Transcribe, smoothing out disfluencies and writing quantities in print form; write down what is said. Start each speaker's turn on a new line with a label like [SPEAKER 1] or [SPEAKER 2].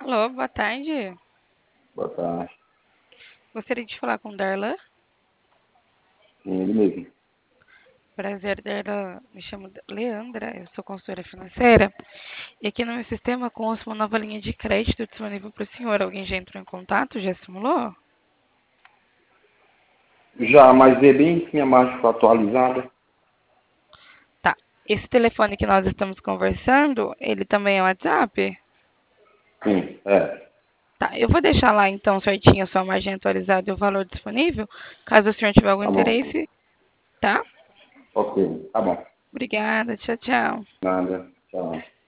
[SPEAKER 1] Alô, boa tarde.
[SPEAKER 2] Boa tarde.
[SPEAKER 1] Gostaria de falar com Darlan.
[SPEAKER 2] Sim, ele mesmo.
[SPEAKER 1] Prazer, Darlan. Me chamo Leandra, eu sou consultora financeira. E aqui no meu sistema consta uma nova linha de crédito disponível para o senhor. Alguém já entrou em contato? Já simulou?
[SPEAKER 2] Já, mas vê bem se minha margem foi atualizada.
[SPEAKER 1] Tá. Esse telefone que nós estamos conversando, ele também é WhatsApp?
[SPEAKER 2] Sim, é.
[SPEAKER 1] Tá, eu vou deixar lá então certinho a sua margem atualizada e o valor disponível, caso o senhor tiver algum
[SPEAKER 2] Tá bom.
[SPEAKER 1] interesse, tá?
[SPEAKER 2] Ok, tá bom.
[SPEAKER 1] Obrigada, tchau, tchau.
[SPEAKER 2] Nada. Tchau.